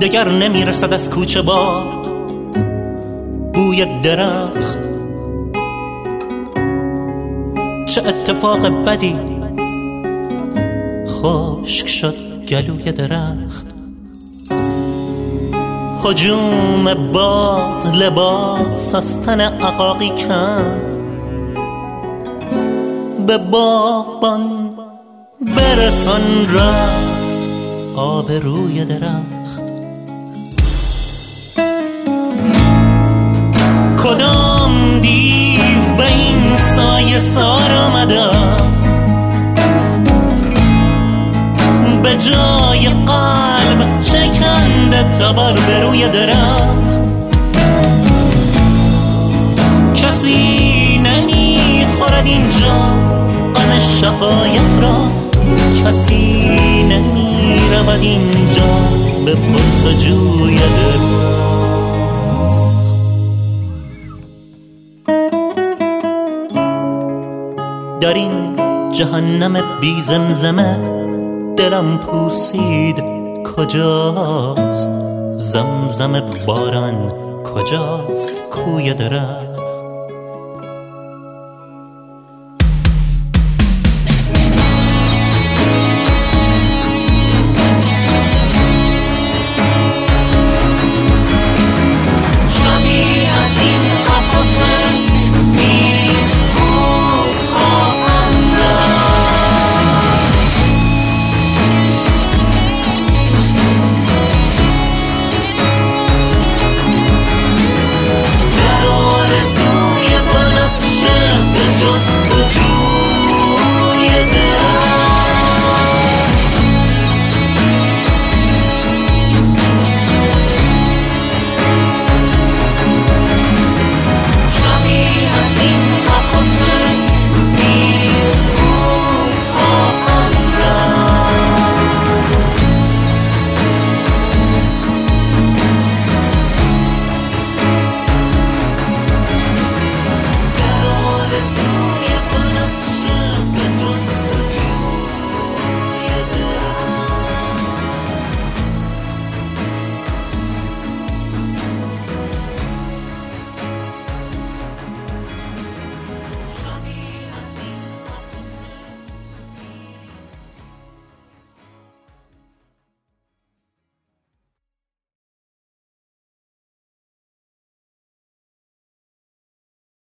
دگر نمیرسد از کوچه با بوی درخت. چه اتفاق بدی، خشک شد گلوی درخت. هجوم باد لباس از تن عقاقی کند، به باغبان برسان رفت آب روی درخت. کدام دیو به این سایه سار آمده است، به جای قلب چکنده تبر به روی درخت. کسی نمیخورد اینجا غم شقایق را، کسی نمیرود اینجا به پرسجوی درخت. در این جهنم بی زمزمه دلم پوسید کجاست، زمزم باران کجاست، کوی درخت.